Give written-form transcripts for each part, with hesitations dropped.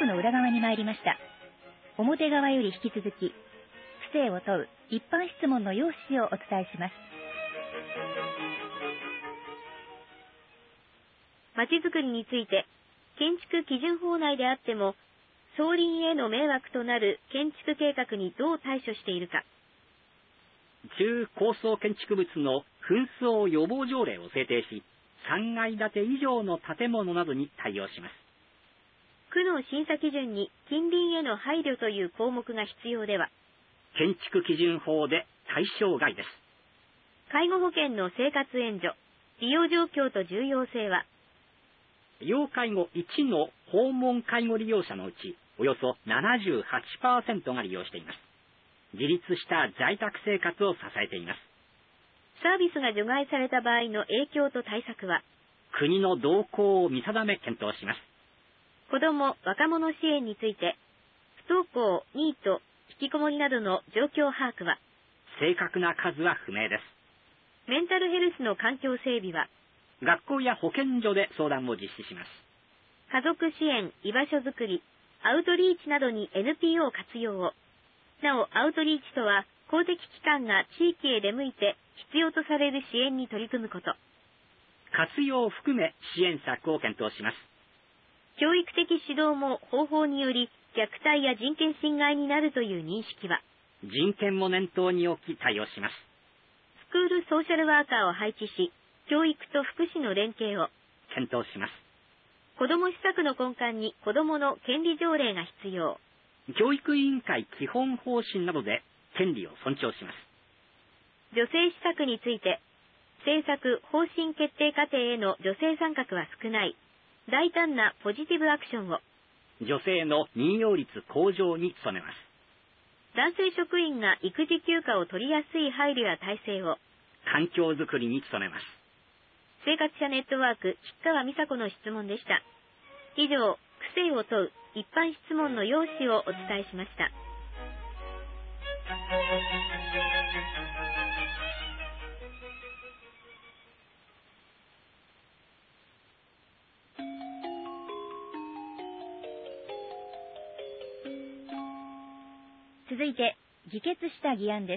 区の裏側に参りました。表側より引き続き、区政を問う一般質問の要旨をお伝えします。 まちづくりについて、建築基準法内であっても、総林への迷惑となる建築計画にどう対処しているか。 中高層建築物の紛争予防条例を制定し、3階建て以上の建物などに対応します。 区の審査基準に近隣への配慮という項目が必要では、 建築基準法で対象外です。 介護保険の生活援助、利用状況と重要性は、 要介護1の訪問介護利用者のうち、およそ 78% が利用しています。自立した在宅生活を支えています。 サービスが除外された場合の影響と対策は、 国の動向を見定め検討します。 子ども・若者支援について、不登校、ニート、引きこもりなどの状況把握は、 正確な数は不明です。 メンタルヘルスの環境整備は、 学校や保健所で相談を実施します。 家族支援、居場所づくり、アウトリーチなどに NPO 活用を。なお、アウトリーチとは、公的機関が地域へ出向いて必要とされる支援に取り組むこと。 活用を含め支援策を検討します。 教育的指導も方法により虐待や人権侵害になるという認識は、 人権も念頭に置き対応します。 スクールソーシャルワーカーを配置し、教育と福祉の連携を検討します。 子ども施策の根幹に子どもの権利条例が必要。 教育委員会基本方針などで権利を尊重します。 女性施策について、政策方針決定過程への女性参画は少ない。大胆なポジティブアクションを。 女性の任用率向上に努めます。 男性職員が育児休暇を取りやすい配慮や体制を。 環境づくりに努めます。 生活者ネットワーク、吉川美佐子の質問でした。以上、区政を問う一般質問の要旨をお伝えしました。 続いて、議決した議案です。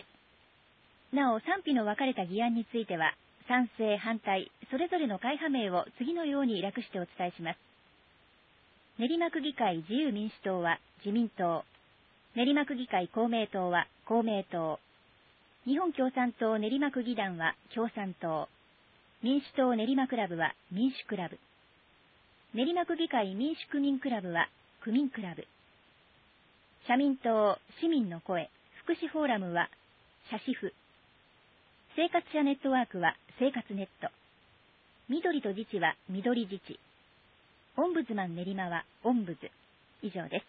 なお、賛否の分かれた議案については、賛成、反対、それぞれの会派名を次のように略してお伝えします。練馬区議会自由民主党は自民党、練馬区議会公明党は公明党、日本共産党練馬区議団は共産党、民主党練馬クラブは民主クラブ、練馬区議会民主区民クラブは区民クラブ、社民党市民の声福祉フォーラムは社市府、生活者ネットワークは生活ネット、緑と自治は緑自治、オンブズマン練馬はオンブズ。以上です。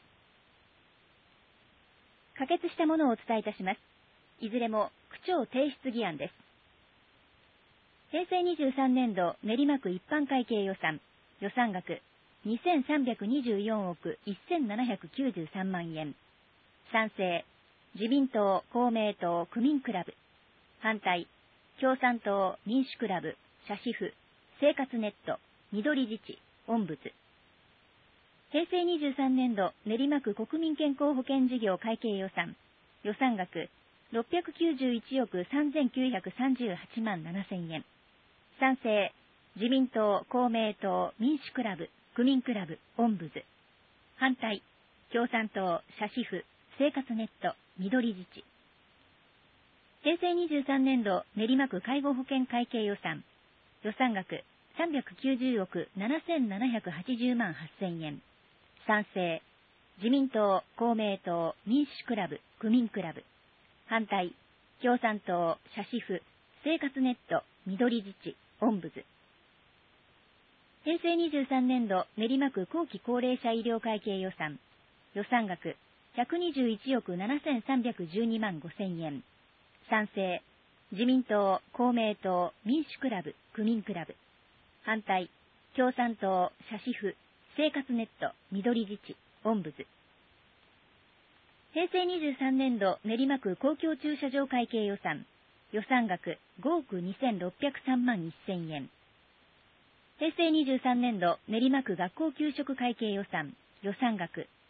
可決したものをお伝えいたします。いずれも区長提出議案です。平成23年度練馬区一般会計予算、予算額2324億1793万円。賛成、自民党、公明党、区民クラブ。反対、共産党、民主クラブ、社市府、生活ネット、緑自治、オンブズ。平成23年度練馬区国民健康保険事業会計予算、予算額691億3938万7000円。賛成、自民党、公明党、民主クラブ、区民クラブ、オンブズ。反対、共産党、社市府、生活ネット、緑自治。平成23年度練馬区介護保険会計予算、予算額390億7780万8000円。賛成、自民党、公明党、民主クラブ、区民クラブ。反対、共産党、社市府、生活ネット、緑自治、オンブズ。平成23年度練馬区後期高齢者医療会計予算、予算額121億7312万5000円。賛成、自民党、公明党、民主クラブ、区民クラブ。反対、共産党、社市府、生活ネット、緑自治、オンブズ。平成23年度練馬区公共駐車場会計予算、予算額5億2603万1000円。平成23年度練馬区学校給食会計予算、予算額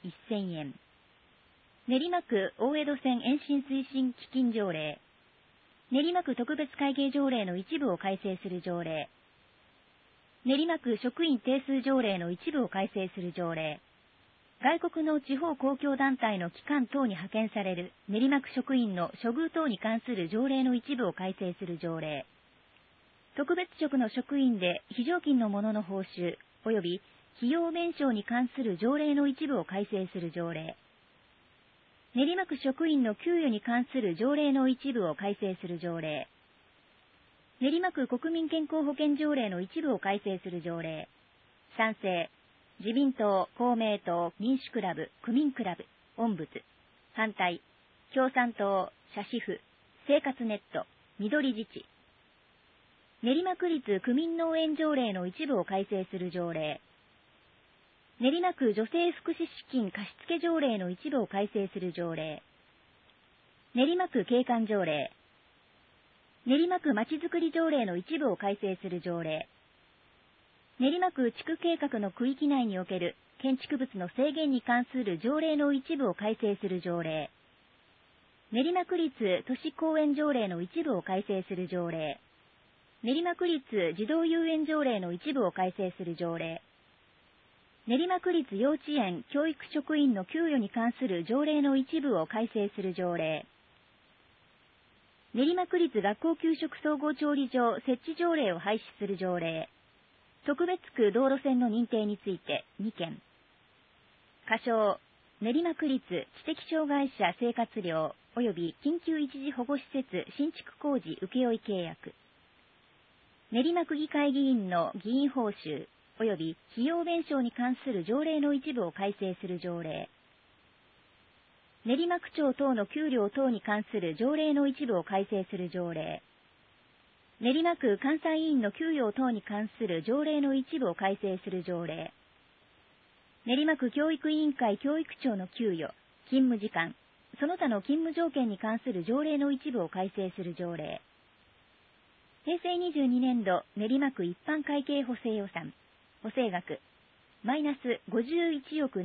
1000円。練馬区大江戸線延伸推進基金条例。練馬区特別会計条例の一部を改正する条例。練馬区職員定数条例の一部を改正する条例。外国の地方公共団体の機関等に派遣される練馬区職員の処遇等に関する条例の一部を改正する条例。特別職の職員で非常勤の者の報酬及び費用弁償に関する条例の一部を改正する条例。練馬区職員の給与に関する条例の一部を改正する条例。練馬区国民健康保険条例の一部を改正する条例。賛成。自民党、公明党、民主クラブ、区民クラブ、オンブツ。反対。共産党、社市府、生活ネット、緑自治。練馬区立区民農園条例の一部を改正する条例。練馬区女性福祉資金貸付条例の一部を改正する条例。練馬区景観条例。練馬区まちづくり条例の一部を改正する条例。練馬区地区計画の区域内における建築物の制限に関する条例の一部を改正する条例。練馬区立都市公園条例の一部を改正する条例。練馬区立児童遊園条例の一部を改正する条例。練馬区立幼稚園教育職員の給与に関する条例の一部を改正する条例。練馬区立学校給食総合調理場設置条例を廃止する条例。特別区道路線の認定について2件。仮称、練馬区立知的障害者生活料及び緊急一時保護施設新築工事請負契約。練馬区議会議員の議員報酬及び費用弁償に関する条例の一部を改正する条例。練馬区長等の給料等に関する条例の一部を改正する条例。練馬区監査委員の給与等に関する条例の一部を改正する条例。練馬区教育委員会教育長の給与、勤務時間、その他の勤務条件に関する条例の一部を改正する条例。平成22年度練馬区一般会計補正予算、補正額、マイナス51億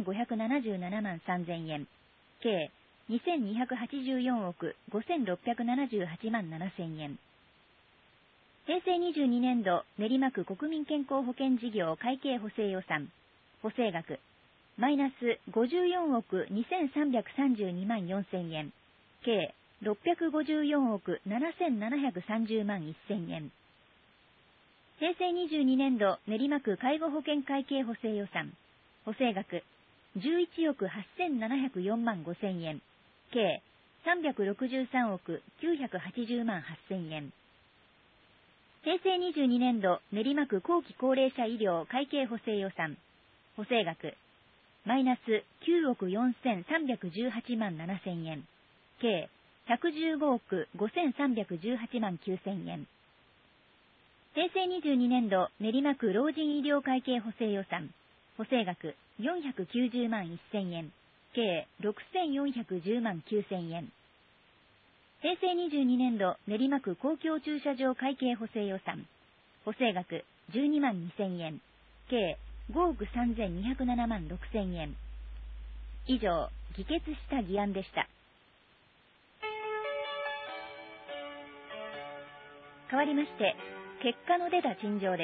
7577万3000円、計2284億5678万7000円。平成22年度練馬区国民健康保険事業会計補正予算、補正額、マイナス54億2332万4000円、計654億7730万1000円。平成22年度練馬区介護保険会計補正予算、補正額、11億8704万5000円、計363億980万8000円。平成22年度練馬区後期高齢者医療会計補正予算、補正額、マイナス9億4318万7000円、計115億5318万9000円。平成22年度練馬区老人医療会計補正予算、補正額490万1000円、計6410万9000円。平成22年度練馬区公共駐車場会計補正予算、補正額12万2000円、計5億3207万6000円。以上、議決した議案でした。変わりまして、結果の出た陳情です。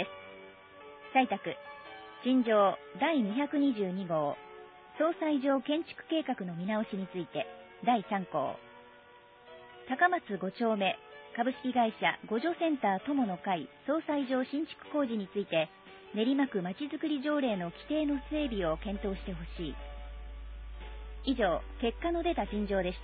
採択、陳情第222号、総裁上建築計画の見直しについて、第3項。高松5丁目株式会社互助センター友の会総裁上新築工事について練馬区まちづくり条例の規定の整備を検討してほしい。以上、結果の出た陳情でした。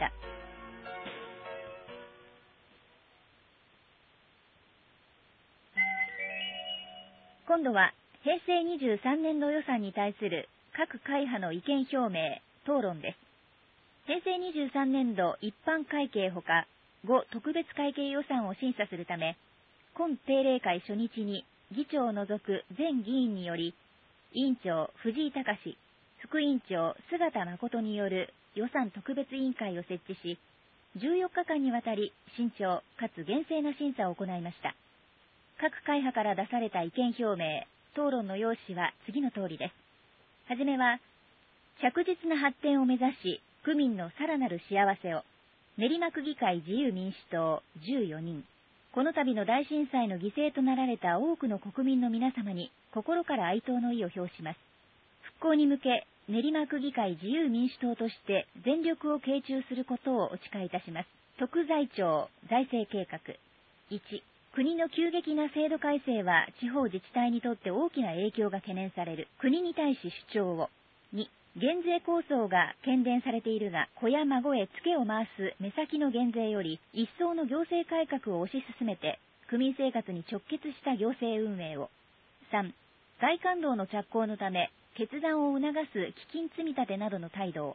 今度は平成23年度予算に対する各会派の意見表明、討論です。平成23年度一般会計ほか5特別会計予算を審査するため、今定例会初日に議長を除く全議員により、委員長藤井隆、副委員長姿誠による予算特別委員会を設置し、14日間にわたり慎重かつ厳正な審査を行いました。各会派から出された意見表明、討論の要旨は次の通りです。はじめは、 着実な発展を目指し、区民のさらなる幸せを。練馬区議会自由民主党14人。この度の大震災の犠牲となられた多くの国民の皆様に心から哀悼の意を表します。復興に向け、練馬区議会自由民主党として全力を傾注することをお誓いいたします。特財庁財政計画。1、国の急激な制度改正は地方自治体にとって大きな影響が懸念される。国に対し主張を。2、減税構想が喧伝されているが、子や孫へツケを回す目先の減税より、一層の行政改革を推し進めて、区民生活に直結した行政運営を。3、外環道の着工のため、決断を促す基金積み立てなどの態度を。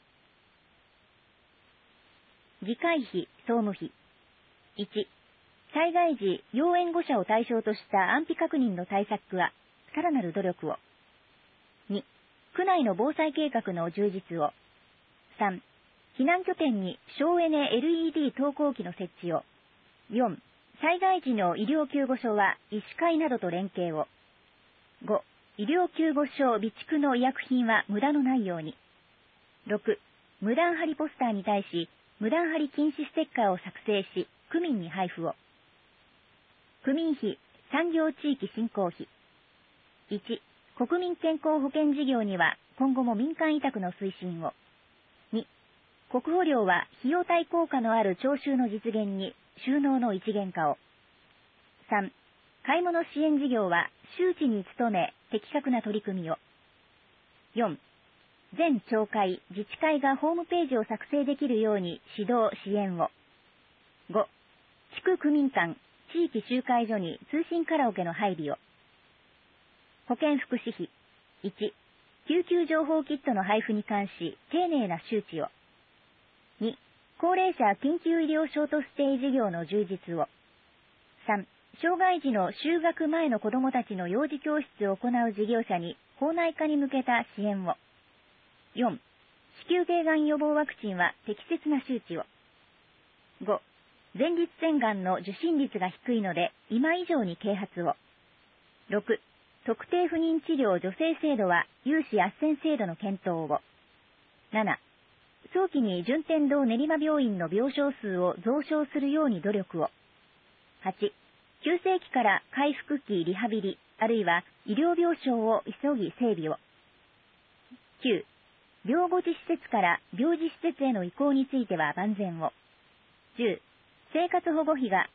議会費、総務費。1、災害時、要援護者を対象とした安否確認の対策は、さらなる努力を。2、区内の防災計画の充実を。3、避難拠点に省エネ LED 投光器の設置を。4、災害時の医療救護所は医師会などと連携を。5、医療救護所備蓄の医薬品は無駄のないように。6、無断貼りポスターに対し、無断貼り禁止ステッカーを作成し、区民に配布を。区民費、産業地域振興費。1、国民健康保険事業には今後も民間委託の推進を。2、国保料は費用対効果のある徴収の実現に収納の一元化を。3、買い物支援事業は周知に努め的確な取り組みを。4、全町会、自治会がホームページを作成できるように指導支援を。5、地区区民間、地域集会所に通信カラオケの配備を。保健福祉費。1、救急情報キットの配布に関し、丁寧な周知を。2、高齢者緊急医療ショートステイ事業の充実を。3、障害児の就学前の子どもたちの幼児教室を行う事業者に、校内化に向けた支援を。4、子宮頸がん予防ワクチンは適切な周知を。5、前立腺がんの受診率が低いので、今以上に啓発を。6、特定不妊治療助成制度は有志斡旋制度の検討を。7、早期に順天堂練馬病院の病床数を増床するように努力を。8、急性期から回復期リハビリ、あるいは医療病床を急ぎ整備を。9、病後児施設から病児施設への移行については万全を。10、生活保護費が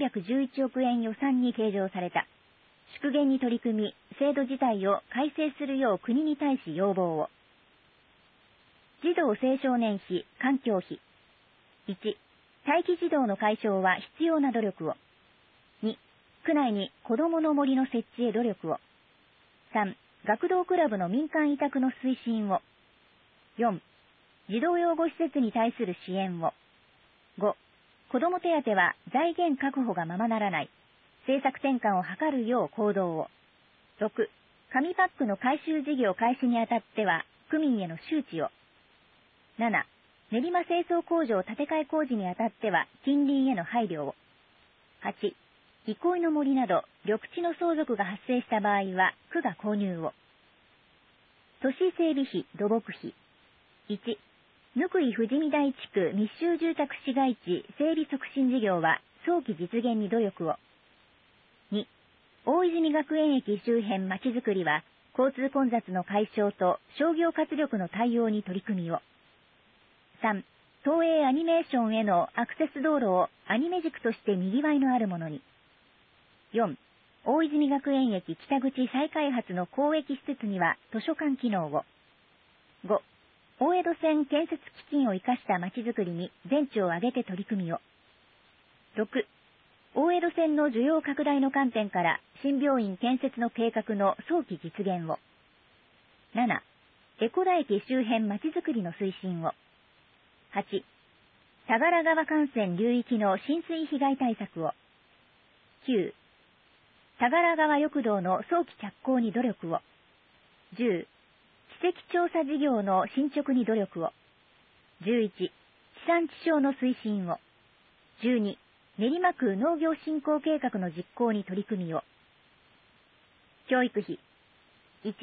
311億円予算に計上された。縮減に取り組み、制度自体を改正するよう国に対し要望を。児童青少年費、環境費。1、待機児童の解消は必要な努力を。2、区内に子どもの森の設置へ努力を。3、学童クラブの民間委託の推進を。4、児童養護施設に対する支援を。5、子ども手当は財源確保がままならない。政策転換を図るよう行動を。6、紙パックの回収事業開始にあたっては、区民への周知を。7、練馬清掃工場建て替え工事にあたっては、近隣への配慮を。8、憩いの森など、緑地の相続が発生した場合は、区が購入を。都市整備費、土木費。1、貫井富士見台地区密集住宅市街地整備促進事業は、早期実現に努力を。2、大泉学園駅周辺まちづくりは、交通混雑の解消と商業活力の対応に取り組みを。3、東映アニメーションへのアクセス道路をアニメ軸として賑わいのあるものに。4、大泉学園駅北口再開発の公益施設には図書館機能を。5、大江戸線建設基金を生かしたまちづくりに全地を挙げて取り組みを。6、大江戸線の需要拡大の観点から新病院建設の計画の早期実現を。7、江古田駅周辺まちづくりの推進を。8、田柄川幹線流域の浸水被害対策を。9、田柄川緑道の早期着工に努力を。10、地籍調査事業の進捗に努力を。11、地産地消の推進を。12、練馬区農業振興計画の実行に取り組みを。教育費。1、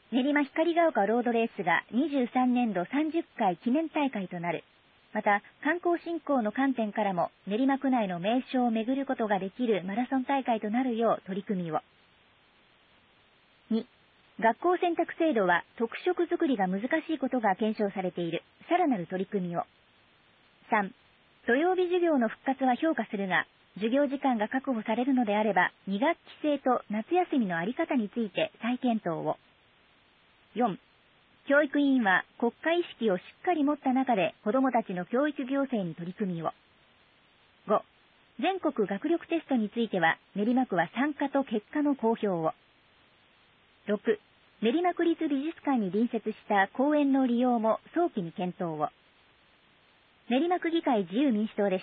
練馬光が丘ロードレースが23年度30回記念大会となる。また、観光振興の観点からも練馬区内の名所を巡ることができるマラソン大会となるよう取り組みを。2、学校選択制度は特色づくりが難しいことが検証されている。さらなる取り組みを。3、土曜日授業の復活は評価するが、授業時間が確保されるのであれば、2学期制と夏休みのあり方について再検討を。4、教育委員は国家意識をしっかり持った中で子どもたちの教育行政に取り組みを。5、全国学力テストについては練馬区は参加と結果の公表を。6、練馬区立美術館に隣接した公園の利用も早期に検討を。練馬区議会自由民主党でした。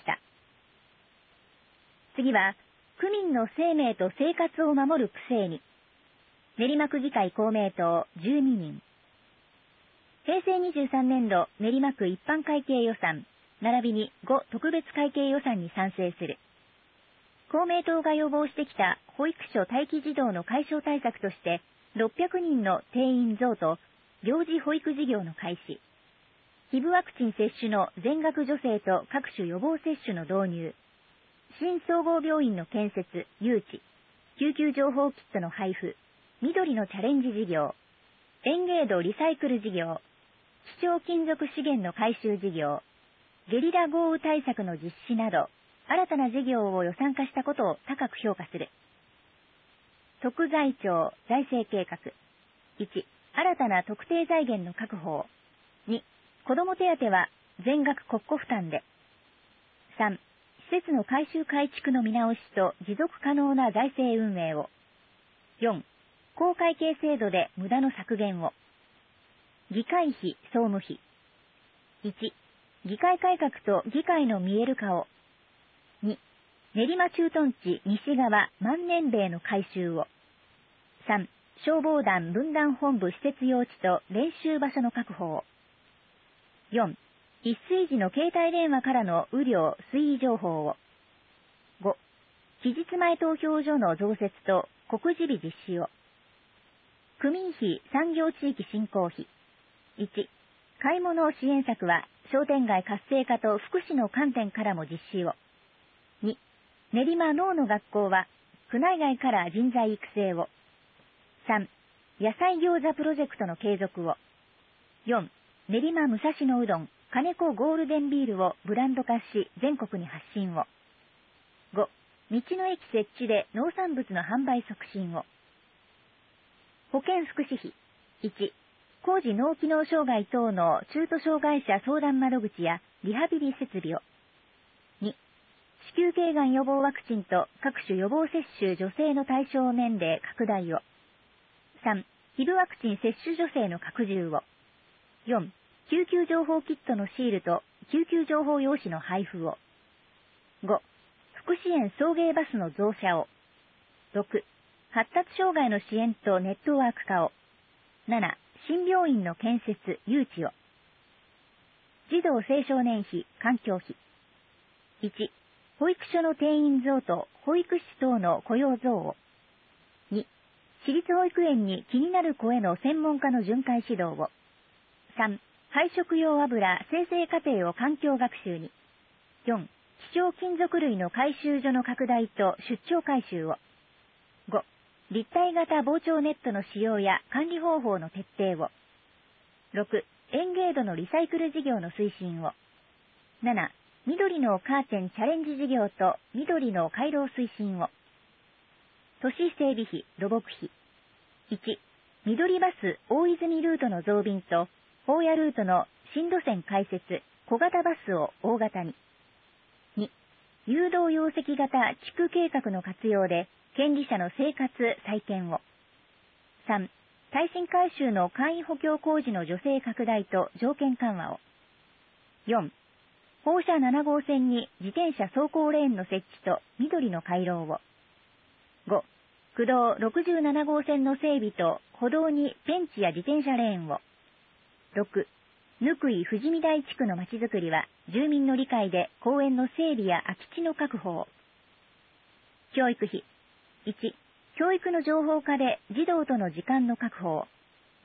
次は、区民の生命と生活を守る区政に。練馬区議会公明党12人。平成23年度練馬区一般会計予算、並びに5特別会計予算に賛成する。公明党が要望してきた保育所待機児童の解消対策として、600人の定員増と、病児保育事業の開始。ヒブワクチン接種の全額助成と各種予防接種の導入。新総合病院の建設、誘致。救急情報キットの配布。緑のチャレンジ事業。園芸土リサイクル事業。希少金属資源の回収事業。ゲリラ豪雨対策の実施など、新たな事業を予算化したことを高く評価する。特財庁財政計画。1、新たな特定財源の確保を。2、子ども手当は全額国庫負担で。3、施設の改修改築の見直しと持続可能な財政運営を。4、公会計制度で無駄の削減を。議会費、総務費。1、議会改革と議会の見える化を。2、練馬駐屯地西側万年塀の改修を。3、消防団分団本部施設用地と練習場所の確保を。4、一水時の携帯電話からの雨量、水位情報を。5、期日前投票所の増設と告示日実施を。区民費産業地域振興費。1、買い物支援策は商店街活性化と福祉の観点からも実施を。2、練馬農の学校は区内外から人材育成を。3、野菜餃子プロジェクトの継続を。4、練馬武蔵野うどん、金子ゴールデンビールをブランド化し全国に発信を。5、道の駅設置で農産物の販売促進を。保健福祉費。1、高次脳機能障害等の中途障害者相談窓口やリハビリ設備を。2、子宮頸がん予防ワクチンと各種予防接種助成の対象年齢拡大を。3、ヒブワクチン接種助成の拡充を。4、救急情報キットのシールと救急情報用紙の配布を。5、福祉園送迎バスの増車を。6、発達障害の支援とネットワーク化を。7、新病院の建設、誘致を。児童青少年費、環境費。1、保育所の定員増と保育士等の雇用増を。2、私立保育園に気になる子への専門家の巡回指導を。3、配食用油生成過程を環境学習に。4、希少金属類の回収所の拡大と出張回収を。5、立体型膨張ネットの使用や管理方法の徹底を。6、園芸土のリサイクル事業の推進を。7、緑のカーテンチャレンジ事業と緑の回廊推進を。都市整備費、土木費。1、緑バス大泉ルートの増便と宝谷ルートの新路線開設、小型バスを大型に。2、誘導容積型地区計画の活用で権利者の生活再建を。3、耐震改修の簡易補強工事の助成拡大と条件緩和を。4、放射7号線に自転車走行レーンの設置と緑の回廊を。5、区道67号線の整備と歩道にベンチや自転車レーンを。6、貫井富士見台地区のまちづくりは住民の理解で公園の整備や空き地の確保を。教育費。1、教育の情報化で児童との時間の確保を。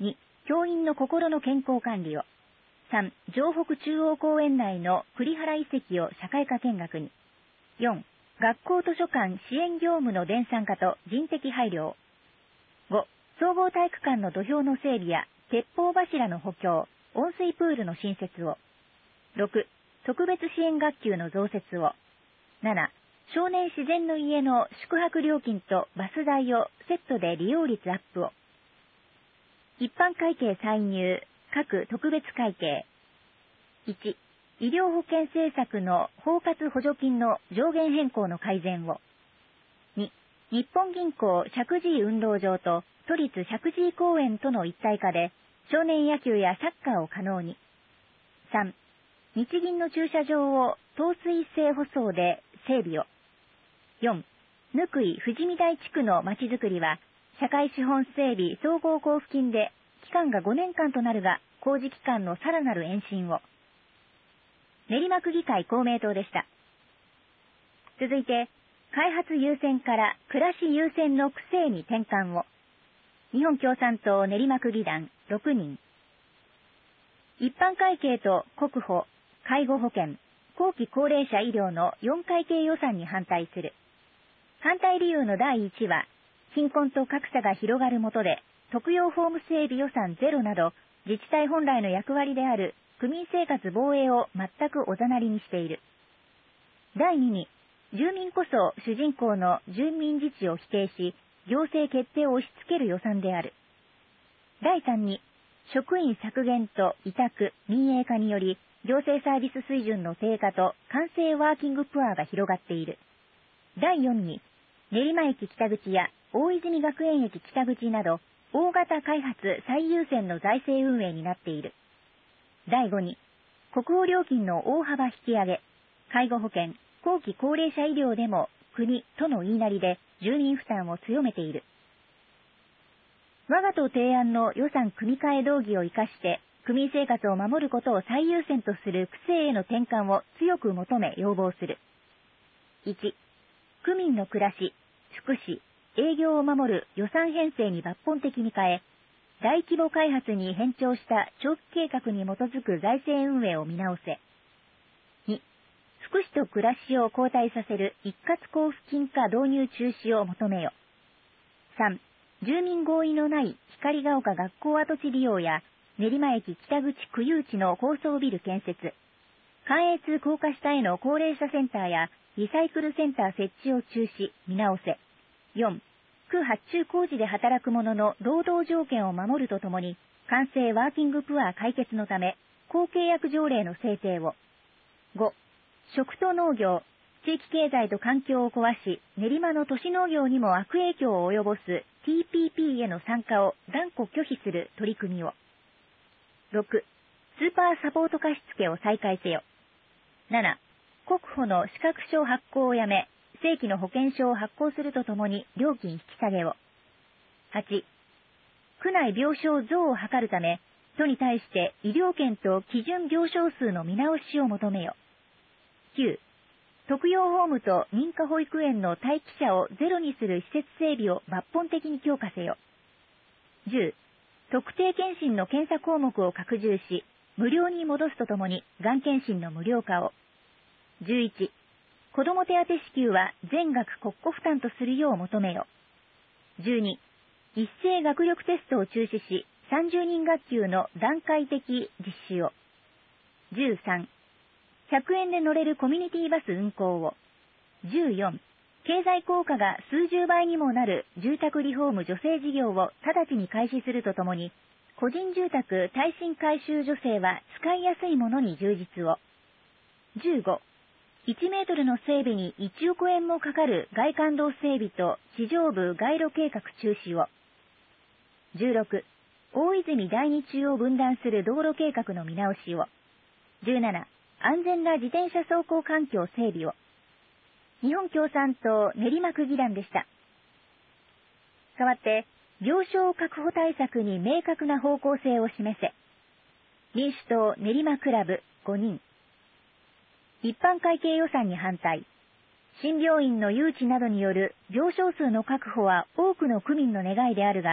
2、教員の心の健康管理を。3、城北中央公園内の栗原遺跡を社会科見学に。4、学校図書館支援業務の電算化と人的配慮を。5、総合体育館の土俵の整備や鉄砲柱の補強、温水プールの新設を。6、特別支援学級の増設を。7、少年自然の家の宿泊料金とバス代をセットで利用率アップを。一般会計歳入、各特別会計。1、医療保険政策の包括補助金の上限変更の改善を。2、日本銀行石神井運動場と都立石神井公園との一体化で少年野球やサッカーを可能に。3、日銀の駐車場を透水性舗装で整備を。4、貫井富士見台地区のまちづくりは社会資本整備総合交付金で期間が5年間となるが工事期間のさらなる延伸を。練馬区議会公明党でした。続いて、開発優先から暮らし優先の区政に転換を。日本共産党練馬区議団6人。一般会計と国保、介護保険、後期高齢者医療の4会計予算に反対する。反対理由の第1は、貧困と格差が広がる下で、特養ホーム整備予算ゼロなど、自治体本来の役割である区民生活防衛を全くおざなりにしている。第2に、住民こそ主人公の住民自治を否定し、行政決定を押し付ける予算である。第3に、職員削減と委託、民営化により、行政サービス水準の低下と完成ワーキングプアが広がっている。第4に、練馬駅北口や大泉学園駅北口など、大型開発最優先の財政運営になっている。第5に、国保料金の大幅引き上げ、介護保険、後期高齢者医療でも国、都の言いなりで住民負担を強めている。我が党提案の予算組み替え動議を生かして、区民生活を守ることを最優先とする区政への転換を強く求め要望する。1、区民の暮らし、福祉、営業を守る予算編成に抜本的に変え、大規模開発に偏重した長期計画に基づく財政運営を見直せ。2、福祉と暮らしを後退させる一括交付金化導入中止を求めよ。3、住民合意のない光が丘学校跡地利用や練馬駅北口区有地の高層ビル建設、関越高架下への高齢者センターやリサイクルセンター設置を中止、見直せ。4、区発注工事で働く者の労働条件を守るとともに、完成ワーキングプア解決のため、公契約条例の制定を。5、食と農業、地域経済と環境を壊し、練馬の都市農業にも悪影響を及ぼす TPP への参加を断固拒否する取り組みを。6、スーパーサポート貸付を再開せよ。7、国保の資格証発行をやめ、正規の保険証を発行するとともに料金引き下げを。8、区内病床増を図るため、都に対して医療券と基準病床数の見直しを求めよ。9、特養ホームと認可保育園の待機者をゼロにする施設整備を抜本的に強化せよ。10、特定健診の検査項目を拡充し、無料に戻すとともにがん検診の無料化を。11、子ども手当支給は全額国庫負担とするよう求めよ。12、一斉学力テストを中止し、30人学級の段階的実施を。13、100円で乗れるコミュニティバス運行を。14、経済効果が数十倍にもなる住宅リフォーム助成事業を直ちに開始するとともに、個人住宅耐震改修助成は使いやすいものに充実を。15、1メートルの整備に1億円もかかる外環道整備と地上部街路計画中止を。16、大泉第二中を分断する道路計画の見直しを。17、安全な自転車走行環境整備を。日本共産党練馬区議団でした。代わって、病床確保対策に明確な方向性を示せ。民主党練馬クラブ5人。一般会計予算に反対。新病院の誘致などによる病床数の確保は多くの区民の願いであるが、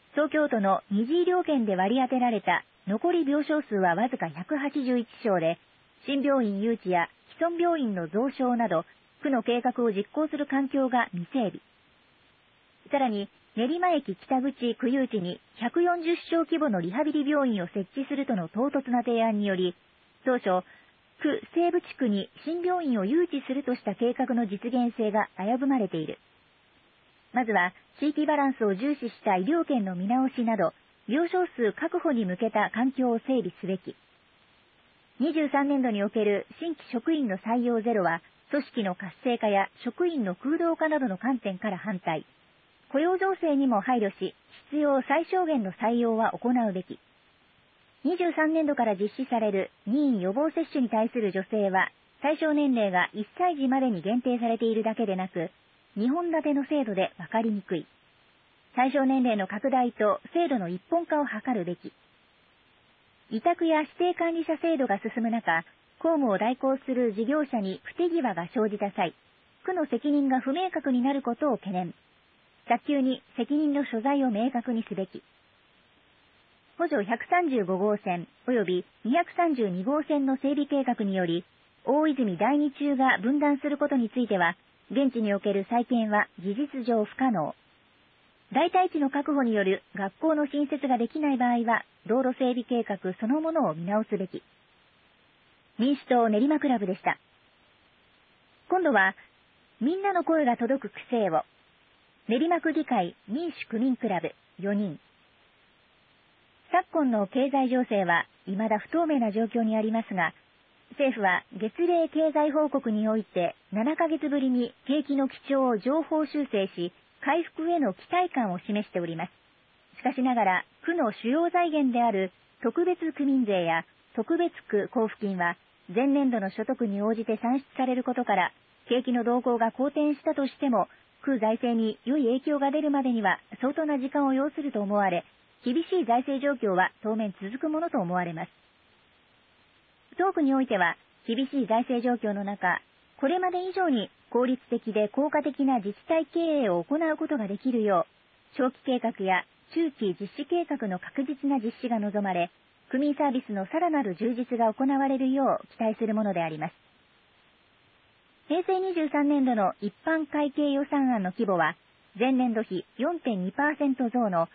東京都の二次医療券で割り当てられた残り病床数はわずか181床で、新病院誘致や既存病院の増床など、区の計画を実行する環境が未整備。さらに、練馬駅北口区誘致に140床規模のリハビリ病院を設置するとの唐突な提案により、当初、区西部地区に新病院を誘致するとした計画の実現性が危ぶまれている。まずは、地域バランスを重視した医療圏の見直しなど、病床数確保に向けた環境を整備すべき。23年度における新規職員の採用ゼロは、組織の活性化や職員の空洞化などの観点から反対。雇用情勢にも配慮し、必要最小限の採用は行うべき。23年度から実施される任意予防接種に対する助成は、対象年齢が1歳児までに限定されているだけでなく、2本立ての制度で分かりにくい。対象年齢の拡大と制度の一本化を図るべき。委託や指定管理者制度が進む中、公務を代行する事業者に不手際が生じた際、区の責任が不明確になることを懸念。早急に責任の所在を明確にすべき。補助135号線及び232号線の整備計画により、大泉第二中が分断することについては、現地における再建は事実上不可能。代替地の確保による学校の新設ができない場合は、道路整備計画そのものを見直すべき。民主党練馬クラブでした。今度は、みんなの声が届く区政を。練馬区議会民主区民クラブ4人。昨今の経済情勢は未だ不透明な状況にありますが、政府は月例経済報告において7ヶ月ぶりに景気の基調を上方修正し、回復への期待感を示しております。しかしながら、区の主要財源である特別区民税や特別区交付金は前年度の所得に応じて算出されることから、景気の動向が好転したとしても、区財政に良い影響が出るまでには相当な時間を要すると思われ、厳しい財政状況は当面続くものと思われます。当区においては、厳しい財政状況の中、これまで以上に効率的で効果的な自治体経営を行うことができるよう、長期計画や中期実施計画の確実な実施が望まれ、区民サービスのさらなる充実が行われるよう期待するものであります。平成23年度の一般会計予算案の規模は、前年度比 4.2% 増の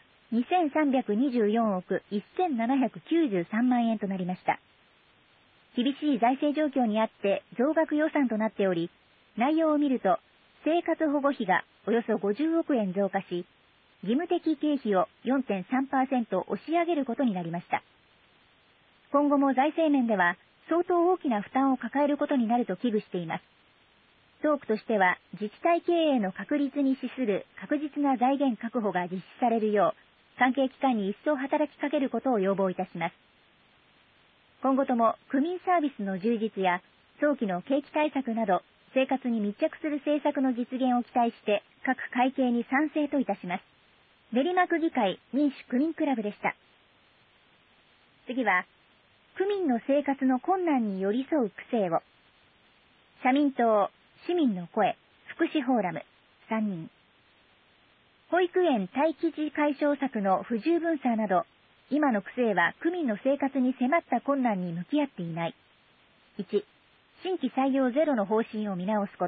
2324億1793万円となりました。厳しい財政状況にあって増額予算となっており、内容を見ると、生活保護費がおよそ50億円増加し、義務的経費を 4.3% 押し上げることになりました。今後も財政面では相当大きな負担を抱えることになると危惧しています。当区としては自治体経営の確立に資する確実な財源確保が実施されるよう、関係機関に一層働きかけることを要望いたします。今後とも区民サービスの充実や早期の景気対策など生活に密着する政策の実現を期待して各会計に賛成といたします。練馬区議会民主区民クラブでした。次は、区民の生活の困難に寄り添う区政を。社民党市民の声福祉フォーラム3人。保育園待機児解消策の不十分さなど、今の区政は区民の生活に迫った困難に向き合っていない。1、新規採用ゼロの方針を見直すこと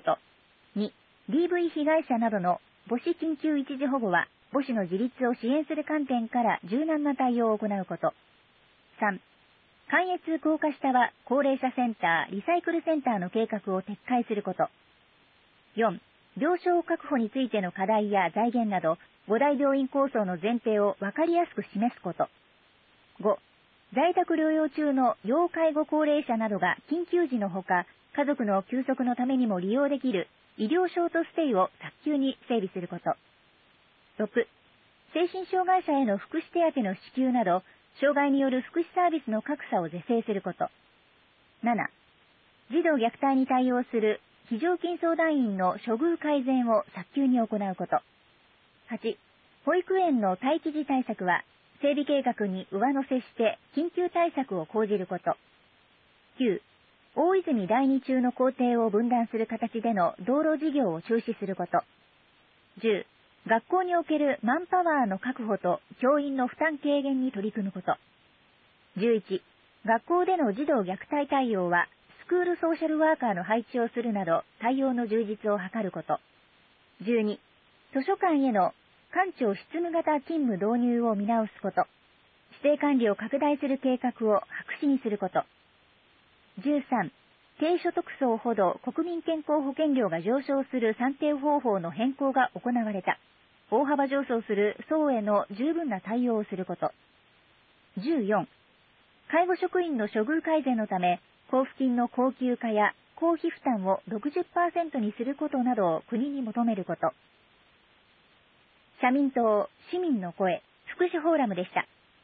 。2、DV 被害者などの母子緊急一時保護は母子の自立を支援する観点から柔軟な対応を行うこと。3、関越高架下は高齢者センター、リサイクルセンターの計画を撤回すること。4、病床確保についての課題や財源など、5大病院構想の前提を分かりやすく示すこと。5、在宅療養中の要介護高齢者などが緊急時のほか、家族の休息のためにも利用できる医療ショートステイを早急に整備すること。6、精神障害者への福祉手当の支給など、障害による福祉サービスの格差を是正すること。7、児童虐待に対応する非常勤相談員の処遇改善を早急に行うこと。8、保育園の待機児対策は、整備計画に上乗せして緊急対策を講じること。9、大泉第二中の工程を分断する形での道路事業を中止すること。10、 学校におけるマンパワーの確保と教員の負担軽減に取り組むこと。11、学校での児童虐待対応は、スクールソーシャルワーカーの配置をするなど、対応の充実を図ること。12、図書館への館長執務型勤務導入を見直すこと。指定管理を拡大する計画を白紙にすること。13、低所得層ほど国民健康保険料が上昇する算定方法の変更が行われた。大幅上昇する層への十分な対応をすること。14、介護職員の処遇改善のため、交付金の恒久化や公費負担を 60% にすることなどを国に求めること。社民党市民の声福祉フォーラムでした。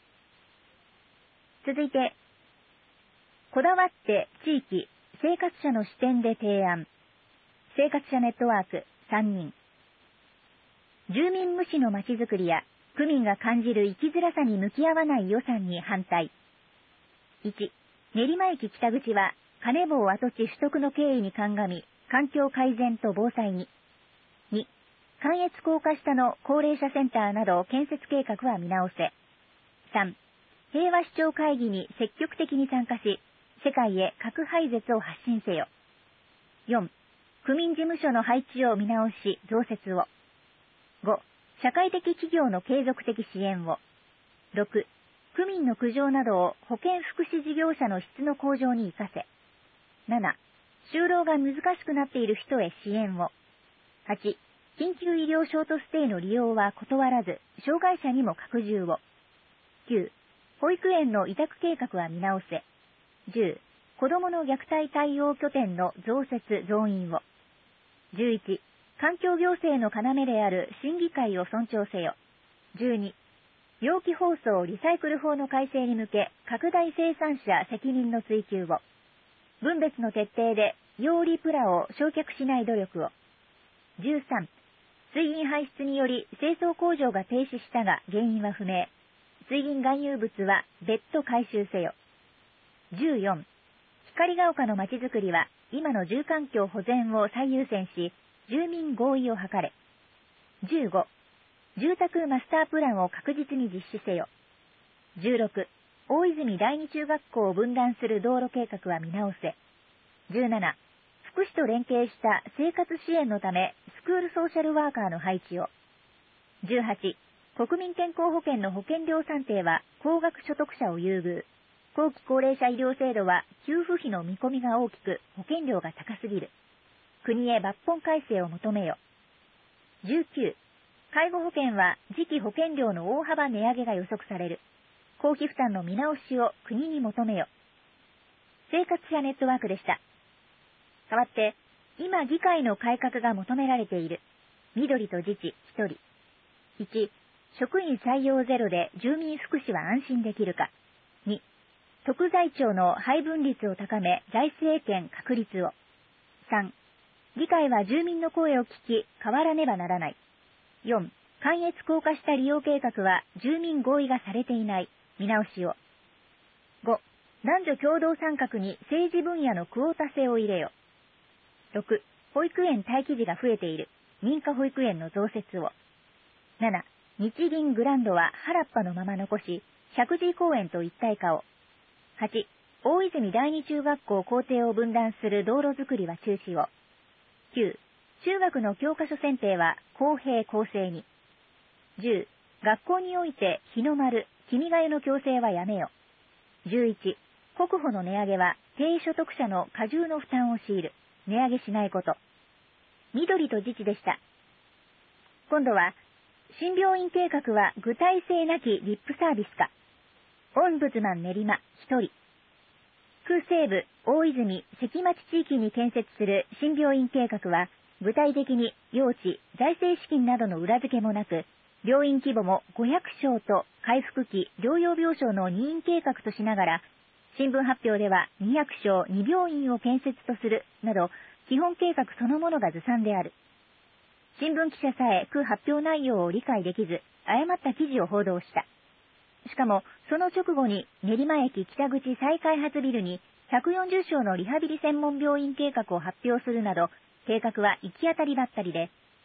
続いて、こだわって地域生活者の視点で提案。生活者ネットワーク3人。住民無視のまちづくりや区民が感じる生きづらさに向き合わない予算に反対。1、練馬駅北口はカネボウ跡地取得の経緯に鑑み、環境改善と防災に。2、関越高架下の高齢者センターなど建設計画は見直せ。3、平和首長会議に積極的に参加し、世界へ核廃絶を発信せよ。4、区民事務所の配置を見直し、増設を。5、社会的企業の継続的支援を。6、区民の苦情などを保健福祉事業者の質の向上に生かせ。7、就労が難しくなっている人へ支援を。8、緊急医療ショートステイの利用は断らず、障害者にも拡充を。9、保育園の委託計画は見直せ。10、子どもの虐待対応拠点の増設増員を。11、環境行政の要である審議会を尊重せよ。12、容器包装リサイクル法の改正に向け、拡大生産者責任の追及を。分別の徹底で、容リプラを焼却しない努力を。13、水銀排出により清掃工場が停止したが原因は不明。水銀含有物は別途回収せよ。14、光が丘のまちづくりは今の住環境保全を最優先し、住民合意を図れ。15、住宅マスタープランを確実に実施せよ。16、大泉第二中学校を分断する道路計画は見直せ。17、福祉と連携した生活支援のためスクールソーシャルワーカーの配置を。18、国民健康保険の保険料算定は高額所得者を優遇。後期高齢者医療制度は給付費の見込みが大きく保険料が高すぎる。国へ抜本改正を求めよ。19、介護保険は次期保険料の大幅値上げが予測される。公費負担の見直しを国に求めよ。生活者ネットワークでした。代わって、今議会の改革が求められている。緑と自治1人。1、職員採用ゼロで住民福祉は安心できるか。2、特財庁の配分率を高め財政権確立を。3、議会は住民の声を聞き変わらねばならない。4、関越高架下利用計画は住民合意がされていない。見直しを。5、男女共同参画に政治分野のクオータ制を入れよ。6、保育園待機児が増えている。認可保育園の増設を。7、日銀グランドは原っぱのまま残し、石神井公園と一体化を。8、大泉第二中学校校庭を分断する道路づくりは中止を。9、中学の教科書選定は公平公正に。10、学校において日の丸、君が代の強制はやめよ。11、国保の値上げは低所得者の過重の負担を強いる。値上げしないこと。緑と自治でした。今度は、新病院計画は具体性なきリップサービスか。オンブズマン練馬1人。区西部大泉関町地域に建設する新病院計画は、具体的に用地、財政資金などの裏付けもなく、病院規模も500床と回復期療養病床の任意計画としながら、新聞発表では200床2病院を建設とするなど、基本計画そのものがずさんである。新聞記者さえ区発表内容を理解できず、誤った記事を報道した。しかも、その直後に練馬駅北口再開発ビルに140床のリハビリ専門病院計画を発表するなど、計画は行き当たりばったりで、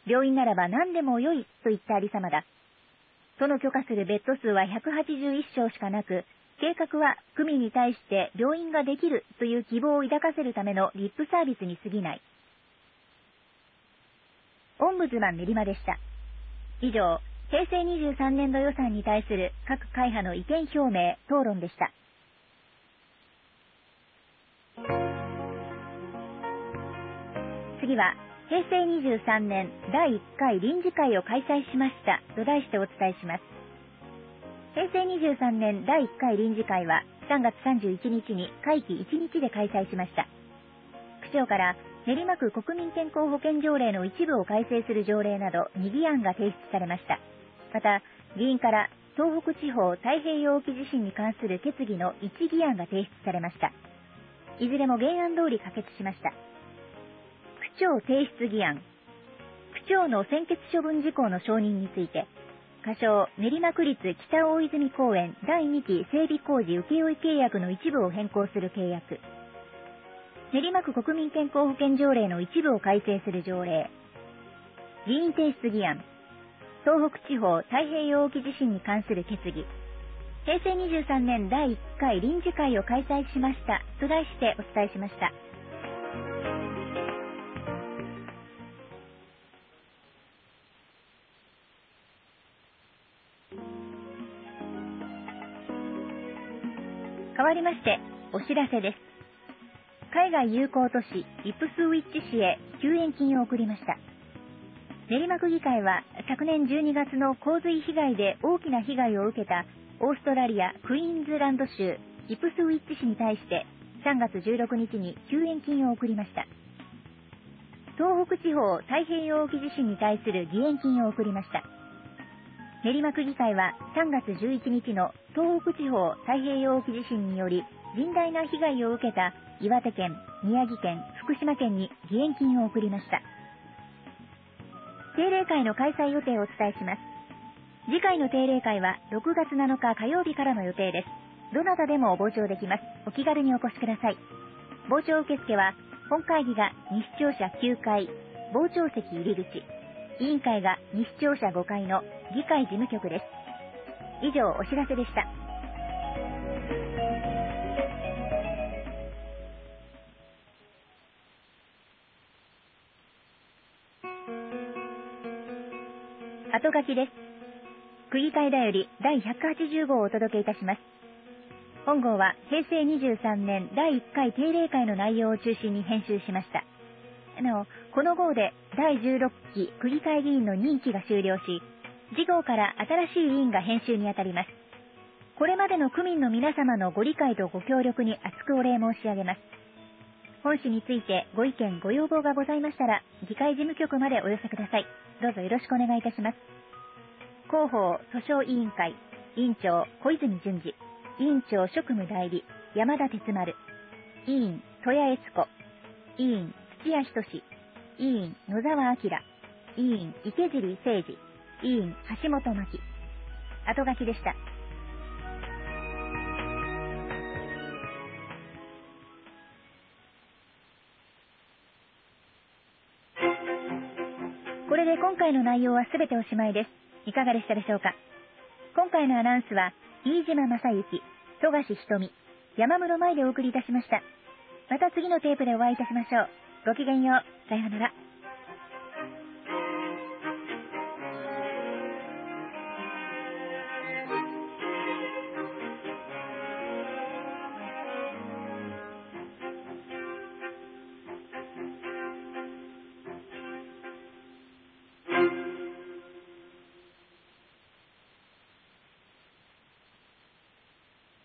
病院ならば何でもよいといったありさまだ。都の許可するベッド数は181床しかなく、計画は区民に対して病院ができるという希望を抱かせるためのリップサービスに過ぎない。オンブズマン練馬でした。以上、平成23年度予算に対する各会派の意見表明、討論でした。次は、平成23年第1回臨時会を開催しましたと題してお伝えします。平成23年第1回臨時会は3月31日に会期1日で開催しました。区長から練馬区国民健康保険条例の一部を改正する条例など2議案が提出されました。また、議員から東北地方太平洋沖地震に関する決議の1議案が提出されました。いずれも原案通り可決しました。区長提出議案。区長の専決処分事項の承認について、仮称練馬区立北大泉公園第2期整備工事請負契約の一部を変更する契約。練馬区国民健康保険条例の一部を改正する条例。議員提出議案。東北地方太平洋沖地震に関する決議。平成23年第1回臨時会を開催しましたと題してお伝えしました。変わりまして、お知らせです。海外友好都市イプスウィッチ市へ救援金を送りました。練馬区議会は昨年12月の洪水被害で大きな被害を受けたオーストラリアクイーンズランド州イプスウィッチ市に対して3月16日に救援金を送りました。東北地方太平洋沖地震に対する義援金を送りました。練馬区議会は3月11日の東北地方太平洋沖地震により甚大な被害を受けた岩手県、宮城県、福島県に義援金を送りました。定例会の開催予定をお伝えします。次回の定例会は6月7日火曜日からの予定です。どなたでも傍聴できます。お気軽にお越しください。傍聴受付は本会議が西庁舎9階、傍聴席入り口、委員会が西庁舎5階の議会事務局です。以上お知らせでした。後書きです。区議会だより第180号をお届けいたします。本号は平成23年第1回定例会の内容を中心に編集しました。なお、この号で第16期区議会議員の任期が終了し、次号から新しい委員が編集にあたります。これまでの区民の皆様のご理解とご協力に厚くお礼申し上げます。本誌についてご意見ご要望がございましたら、議会事務局までお寄せください。どうぞよろしくお願いいたします。広報訴訟委員会委員長小泉淳二、委員長職務代理山田哲丸、委員戸谷悦子、委員土屋仁、委員野沢明、委員池尻誠二、委員橋本真希。後書きでした。これで今回の内容はすべておしまいです。いかがでしたでしょうか。今回のアナウンスは飯島正幸、富樫瞳、山室舞でお送りいたしました。また次のテープでお会いいたしましょう。ごきげんよう。さようなら。